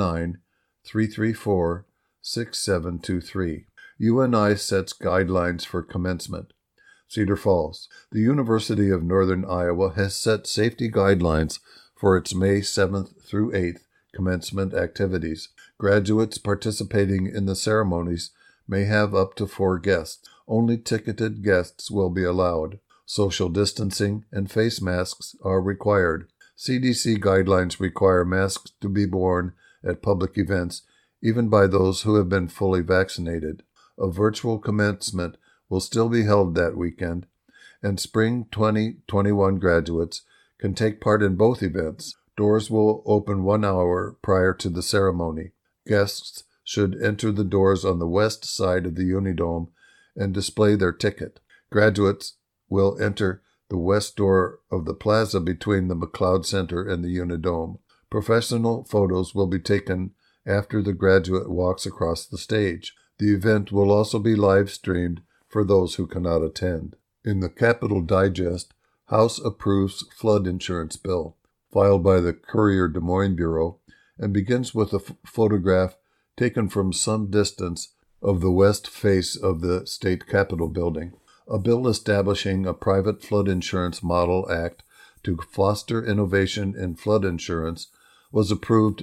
319-334-6723. UNI sets guidelines for commencement. Cedar Falls. The University of Northern Iowa has set safety guidelines for its May 7th through 8th commencement activities. Graduates participating in the ceremonies may have up to 4 guests. Only ticketed guests will be allowed. Social distancing and face masks are required. CDC guidelines require masks to be worn at public events, even by those who have been fully vaccinated. A virtual commencement will still be held that weekend, and spring 2021 graduates can take part in both events. Doors will open 1 hour prior to the ceremony. Guests should enter the doors on the west side of the Unidome and display their ticket. Graduates will enter the west door of the plaza between the McLeod Center and the Unidome. Professional photos will be taken after the graduate walks across the stage. The event will also be live streamed for those who cannot attend. In the Capitol Digest, House approves flood insurance bill, filed by the Courier Des Moines Bureau, and begins with a photograph taken from some distance of the west face of the state capitol building. A bill establishing a private flood insurance model act to foster innovation in flood insurance was approved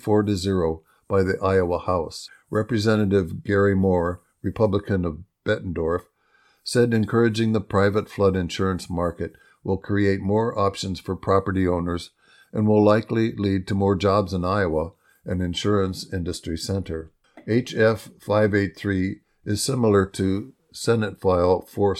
94-0 by the Iowa House. Representative Gary Moore, Republican of Bettendorf, said encouraging the private flood insurance market will create more options for property owners and will likely lead to more jobs in Iowa, an insurance industry center. HF 583 is similar to Senate File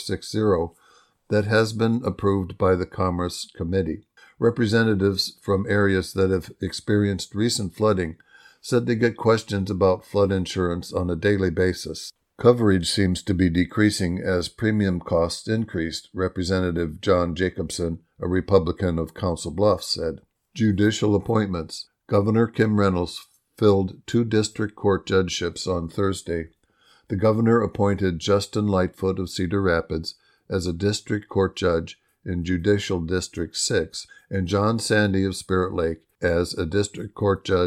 460 that has been approved by the Commerce Committee. Representatives from areas that have experienced recent flooding said they get questions about flood insurance on a daily basis. Coverage seems to be decreasing as premium costs increased, Representative John Jacobson, a Republican of Council Bluffs, said. Judicial appointments. Governor Kim Reynolds filled 2 district court judgeships on Thursday. The governor appointed Justin Lightfoot of Cedar Rapids as a district court judge in Judicial District 6 and John Sandy of Spirit Lake as a district court judge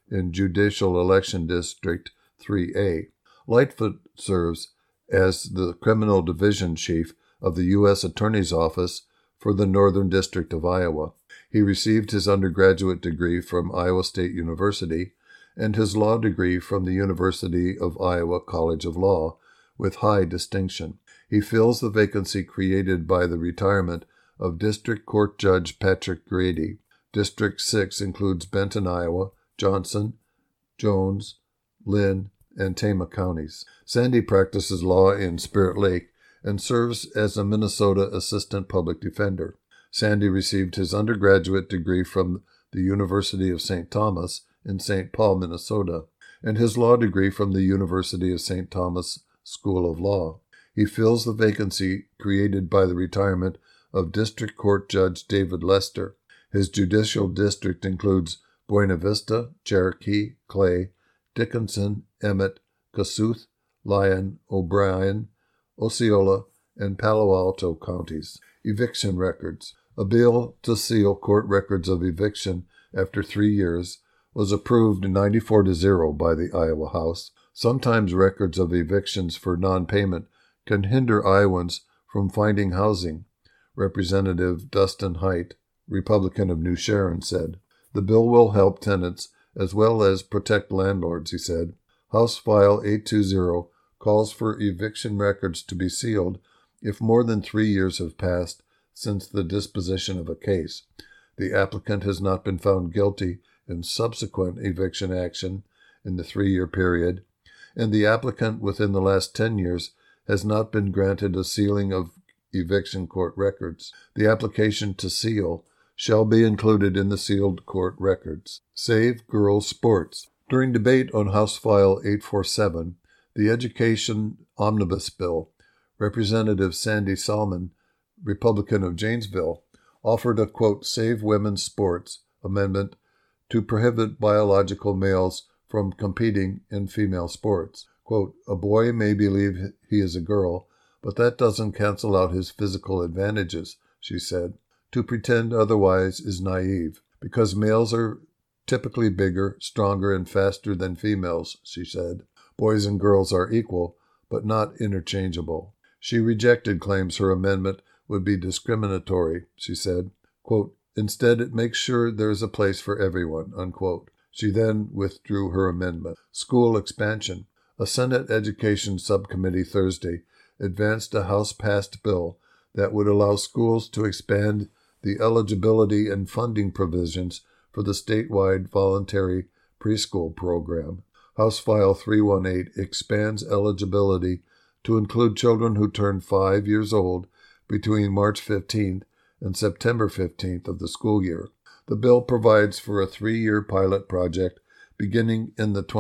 in Judicial Election District 3A. Lightfoot serves as the Criminal Division Chief of the U.S. Attorney's Office for the Northern District of Iowa. He received his undergraduate degree from Iowa State University and his law degree from the University of Iowa College of Law with high distinction. He fills the vacancy created by the retirement of District Court Judge Patrick Grady. District 6 includes Benton, Iowa, Johnson, Jones, Lynn, and Tama counties. Sandy practices law in Spirit Lake and serves as a Minnesota Assistant Public Defender. Sandy received his undergraduate degree from the University of St. Thomas in St. Paul, Minnesota, and his law degree from the University of St. Thomas School of Law. He fills the vacancy created by the retirement of District Court Judge David Lester. His judicial district includes Buena Vista, Cherokee, Clay, Dickinson, Emmett, Kossuth, Lyon, O'Brien, Osceola, and Palo Alto counties. Eviction records. A bill to seal court records of eviction after 3 years was approved 94-0 by the Iowa House. Sometimes records of evictions for non-payment can hinder Iowans from finding housing, Representative Dustin Hite, Republican of New Sharon, said. The bill will help tenants as well as protect landlords, he said. House File 820 calls for eviction records to be sealed if more than 3 years have passed since the disposition of a case. The applicant has not been found guilty in subsequent eviction action in the 3-year period, and the applicant within the last 10 years has not been granted a sealing of eviction court records. The application to seal shall be included in the sealed court records. Save Girls Sports. During debate on House File 847, the Education Omnibus Bill, Representative Sandy Salmon, Republican of Janesville, offered a, quote, Save Women's Sports amendment to prohibit biological males from competing in female sports. Quote, a boy may believe he is a girl, but that doesn't cancel out his physical advantages, she said. To pretend otherwise is naive, because males are typically bigger, stronger, and faster than females, she said. Boys and girls are equal, but not interchangeable. She rejected claims her amendment would be discriminatory, she said. Quote, instead, it makes sure there is a place for everyone, unquote. She then withdrew her amendment. School expansion. A Senate Education Subcommittee Thursday advanced a House-passed bill that would allow schools to expand the eligibility and funding provisions for the statewide voluntary preschool program. House File 318 expands eligibility to include children who turn 5 years old between March 15th and September 15th of the school year. The bill provides for a 3-year pilot project beginning in the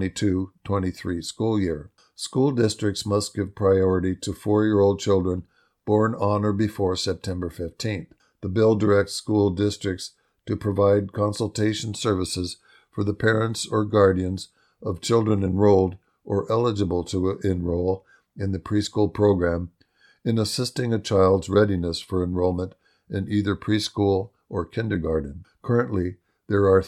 2022-23 school year. School districts must give priority to 4-year-old children born on or before September 15th. The bill directs school districts to provide consultation services for the parents or guardians of children enrolled or eligible to enroll in the preschool program in assisting a child's readiness for enrollment in either preschool or kindergarten. Currently, there are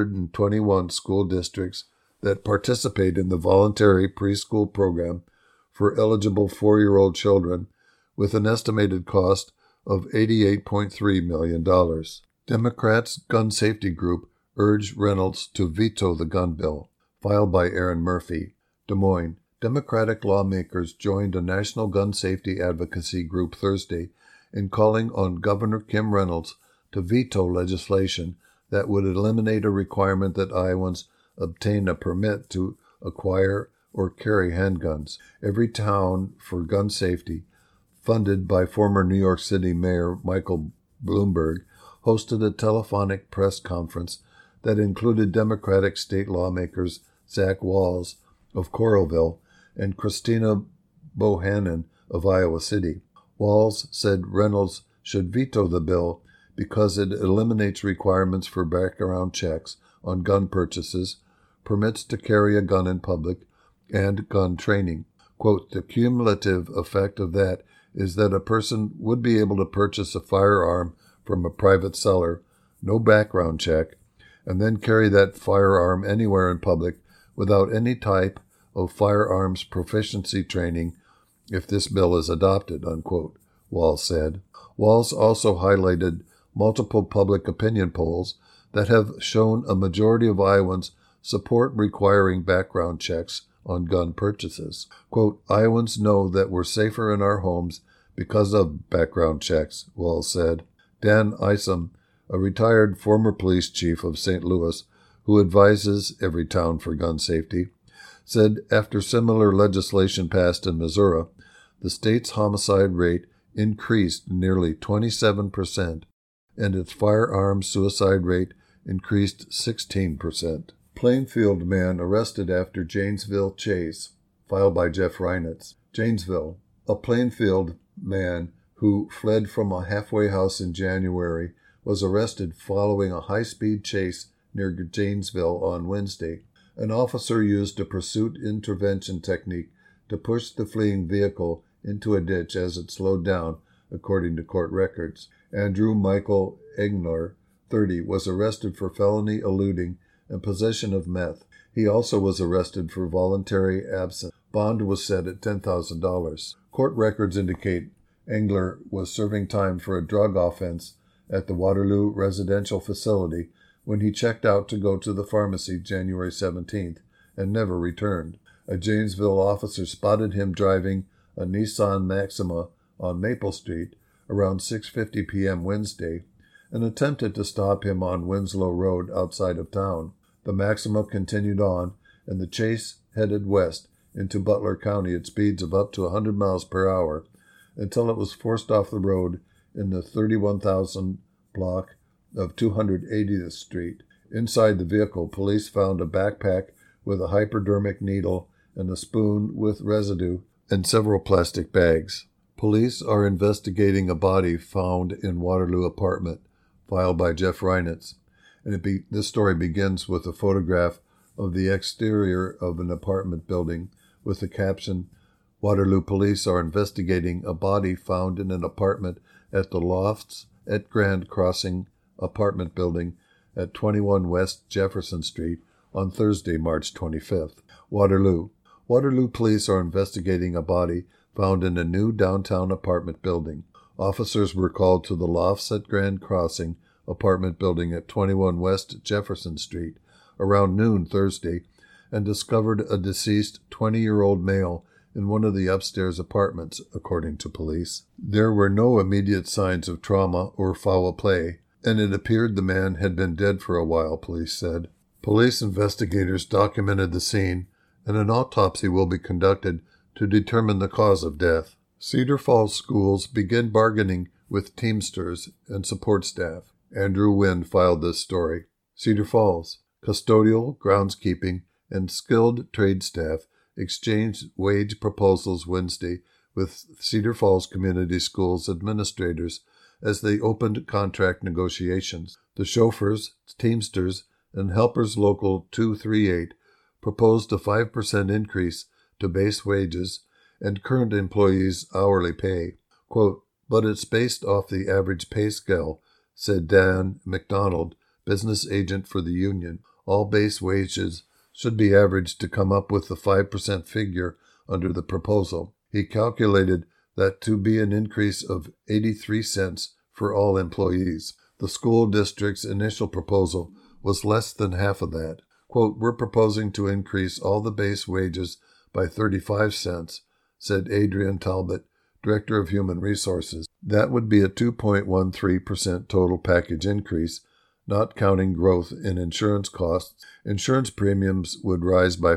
321 school districts that participate in the voluntary preschool program for eligible 4-year-old children with an estimated cost of $88.3 million. Democrats' gun safety group urge Reynolds to veto the gun bill. Filed by Aaron Murphy. Des Moines. Democratic lawmakers joined a national gun safety advocacy group Thursday in calling on Governor Kim Reynolds to veto legislation that would eliminate a requirement that Iowans obtain a permit to acquire or carry handguns. Every Town for Gun Safety, funded by former New York City Mayor Michael Bloomberg, hosted a telephonic press conference that included Democratic state lawmakers Zach Walz of Coralville and Christina Bohannon of Iowa City. Walz said Reynolds should veto the bill because it eliminates requirements for background checks on gun purchases, permits to carry a gun in public, and gun training. Quote, the cumulative effect of that is that a person would be able to purchase a firearm from a private seller, no background check, and then carry that firearm anywhere in public without any type of firearms proficiency training if this bill is adopted, unquote, Walz said. Walz also highlighted multiple public opinion polls that have shown a majority of Iowans support requiring background checks on gun purchases. Quote, Iowans know that we're safer in our homes because of background checks, Walz said. Dan Isom, a retired former police chief of St. Louis, who advises Everytown for gun safety, said after similar legislation passed in Missouri, the state's homicide rate increased nearly 27%, and its firearms suicide rate increased 16%. Plainfield man arrested after Janesville chase, filed by Jeff Reinitz. Janesville, a Plainfield man who fled from a halfway house in January, was arrested following a high-speed chase near Janesville on Wednesday. An officer used a pursuit intervention technique to push the fleeing vehicle into a ditch as it slowed down, according to court records. Andrew Michael Egner, 30, was arrested for felony eluding and possession of meth. He also was arrested for voluntary absence. Bond was set at $10,000. Court records indicate Engler was serving time for a drug offense at the Waterloo residential facility when he checked out to go to the pharmacy January 17th and never returned. A Janesville officer spotted him driving a Nissan Maxima on Maple Street around 6:50 p.m. Wednesday and attempted to stop him on Winslow Road outside of town. The Maxima continued on, and the chase headed west into Butler County at speeds of up to 100 miles per hour until it was forced off the road in the 31,000 block of 280th Street. Inside the vehicle, police found a backpack with a hypodermic needle and a spoon with residue and several plastic bags. Police are investigating a body found in Waterloo apartment, filed by Jeff Reinitz. And this story begins with a photograph of the exterior of an apartment building with the caption, Waterloo police are investigating a body found in an apartment at the Lofts at Grand Crossing apartment building at 21 West Jefferson Street on Thursday, March 25th. Waterloo. Waterloo police are investigating a body found in a new downtown apartment building. Officers were called to the Lofts at Grand Crossing apartment building at 21 West Jefferson Street around noon Thursday and discovered a deceased 20-year-old male in one of the upstairs apartments, according to police. There were no immediate signs of trauma or foul play, and it appeared the man had been dead for a while, police said. Police investigators documented the scene, and an autopsy will be conducted to determine the cause of death. Cedar Falls schools begin bargaining with Teamsters and support staff. Andrew Wynn filed this story. Cedar Falls, custodial, groundskeeping, and skilled trade staff exchanged wage proposals Wednesday with Cedar Falls Community Schools administrators as they opened contract negotiations. The chauffeurs, Teamsters, and Helpers Local 238 proposed a 5% increase to base wages and current employees' hourly pay. Quote, but it's based off the average pay scale, said Dan McDonald, business agent for the union. All base wages should be averaged to come up with the 5% figure under the proposal. He calculated that to be an increase of 83 cents for all employees. The school district's initial proposal was less than half of that. Quote, we're proposing to increase all the base wages by 35 cents, said Adrian Talbot, Director of Human Resources. That would be a 2.13% total package increase, not counting growth in insurance costs. Insurance premiums would rise by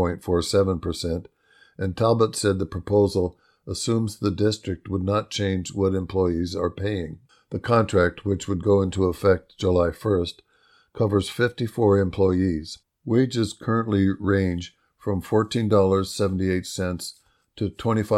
4.47%, and Talbot said the proposal assumes the district would not change what employees are paying. The contract, which would go into effect July 1st, covers 54 employees. Wages currently range from $14.78 to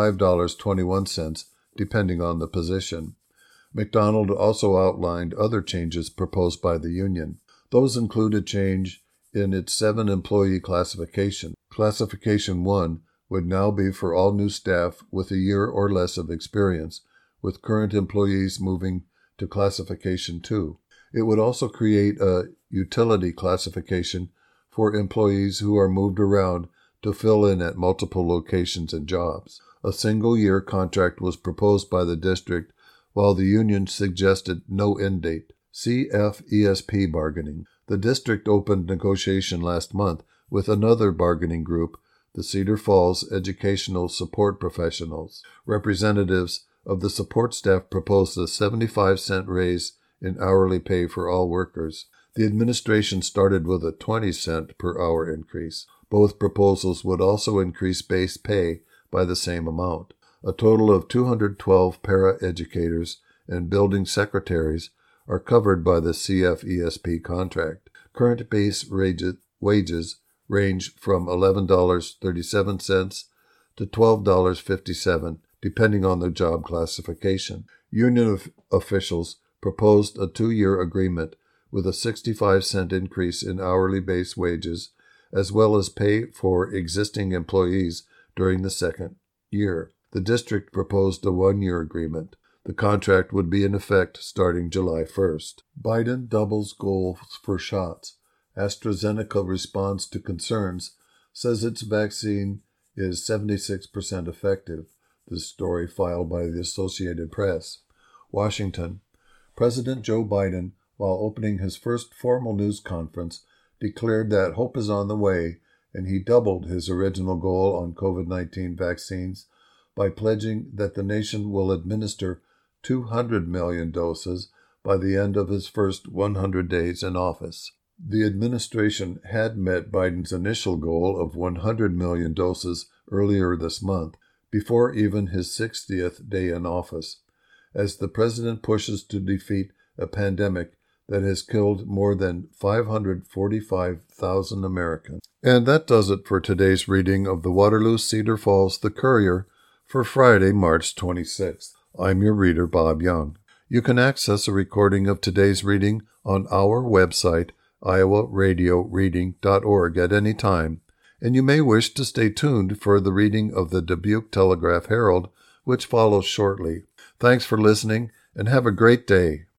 $25.21, depending on the position. McDonald also outlined other changes proposed by the union. Those include a change in its 7-employee classification. Classification 1 would now be for all new staff with a year or less of experience, with current employees moving to Classification 2. It would also create a utility classification for employees who are moved around to fill in at multiple locations and jobs. A single-year contract was proposed by the district, while the union suggested no end date. CFESP bargaining. The district opened negotiation last month with another bargaining group, the Cedar Falls Educational Support Professionals. Representatives of the support staff proposed a 75-cent raise in hourly pay for all workers. The administration started with a 20-cent per hour increase. Both proposals would also increase base pay by the same amount. A total of 212 para-educators and building secretaries are covered by the CFESP contract. Current base wages range from $11.37 to $12.57, depending on the job classification. Union officials proposed a 2-year agreement with a 65-cent increase in hourly base wages, as well as pay for existing employees during the second year. The district proposed a 1-year agreement. The contract would be in effect starting July 1st. Biden doubles goals for shots. AstraZeneca responds to concerns, says its vaccine is 76% effective. This story filed by the Associated Press. Washington. President Joe Biden, while opening his first formal news conference, declared that hope is on the way, and he doubled his original goal on COVID-19 vaccines by pledging that the nation will administer 200 million doses by the end of his first 100 days in office. The administration had met Biden's initial goal of 100 million doses earlier this month, before even his 60th day in office, as the president pushes to defeat a pandemic that has killed more than 545,000 Americans. And that does it for today's reading of the Waterloo Cedar Falls The Courier for Friday, March 26th. I'm your reader, Bob Young. You can access a recording of today's reading on our website, iowaradioreading.org, at any time, and you may wish to stay tuned for the reading of the Dubuque Telegraph-Herald, which follows shortly. Thanks for listening, and have a great day.